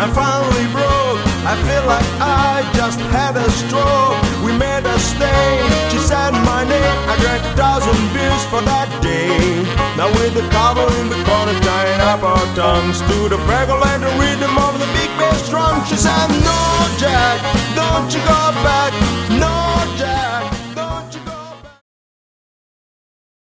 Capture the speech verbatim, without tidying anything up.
I'm finally broke. I feel like I just had a stroke. We made a stay. She said my name. I drank a thousand beers for that day. Now with the cowboy in the corner tying up our tongues to the preggle and the rhythm of the big bass drum. She said, no, Jack, don't you go back.